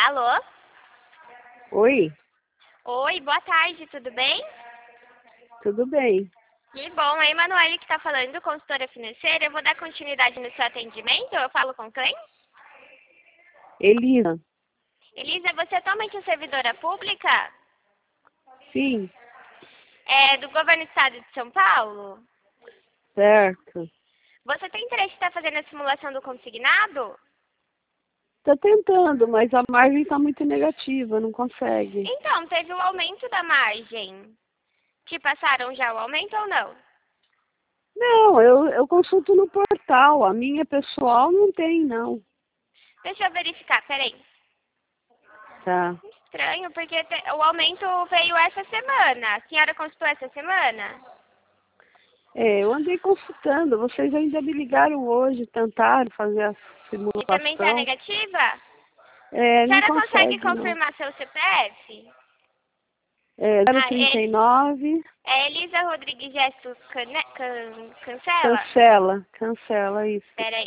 Alô? Oi, Oi, boa tarde, tudo bem? tudo bem? Que bom, a Emanuele que está falando, consultora financeira. Eu vou dar continuidade no seu atendimento. Eu falo com quem? Elisa, Elisa, você é atualmente servidora pública? sim, É do governo do estado de São Paulo? certo. Você tem interesse em estar fazendo a simulação do consignado? Tô tentando, mas a margem tá muito negativa, não consegue. Então, teve o aumento da margem. Te passaram já o aumento ou não? Não, eu consulto no portal, a minha pessoal não tem, não. Deixa eu verificar, peraí. Tá. Estranho, porque o aumento veio essa semana. A senhora consultou essa semana? É, eu andei consultando, vocês ainda me ligaram hoje, tentaram fazer a E também está simulação. negativa? É, A não senhora consegue consegue, não. confirmar seu CPF? É, Ah, 039, é Elisa Rodrigues Gesto Cancela? cancela isso. Peraí.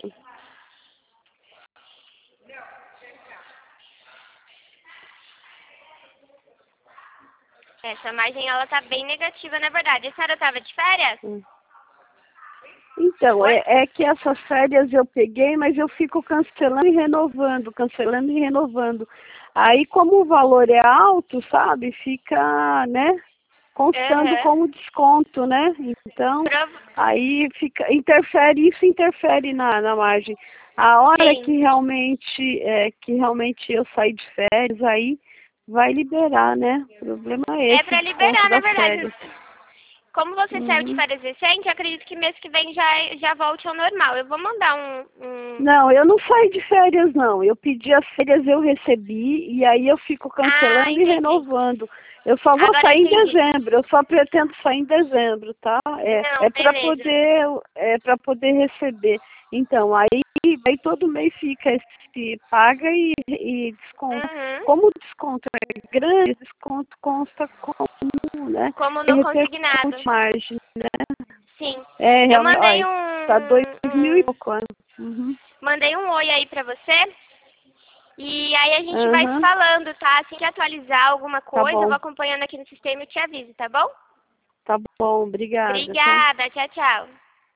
Essa margem, ela tá bem negativa, na verdade. A senhora estava de férias? Então, Oi? é que essas férias eu peguei, mas eu fico cancelando e renovando, cancelando e renovando. Aí, como o valor é alto, sabe, fica, né, constando Aham. como desconto, né? Então, aí fica, isso interfere na margem. A hora Sim. que realmente eu sair de férias, aí vai liberar, né? O problema é É esse, o pra desconto liberar, na das verdade. férias. Como você saiu de Uhum. férias recente, eu acredito que mês que vem já volte ao normal. Eu vou mandar Não, eu não saí de férias, não. Eu pedi as férias, eu recebi, e aí eu fico Ah, cancelando e entendi. renovando. Eu só vou Agora eu sair em entendi. dezembro, eu só pretendo sair em dezembro, tá? Não, beleza. É para poder receber. Então, aí todo mês fica esse paga e desconta. Uhum. Como o desconto é grande, o desconto consta como, né? Como E no consignado. repercute margem, né? Sim. É, Eu realmente, mandei olha, tá 2000 e um pouco anos. Uhum. mandei um oi aí pra você. E aí a gente vai se Aham. falando, tá? Assim que atualizar alguma Tá coisa, eu vou bom, acompanhando aqui no sistema e te aviso, tá bom? tá bom, obrigada, tá? Obrigada, tchau, tchau.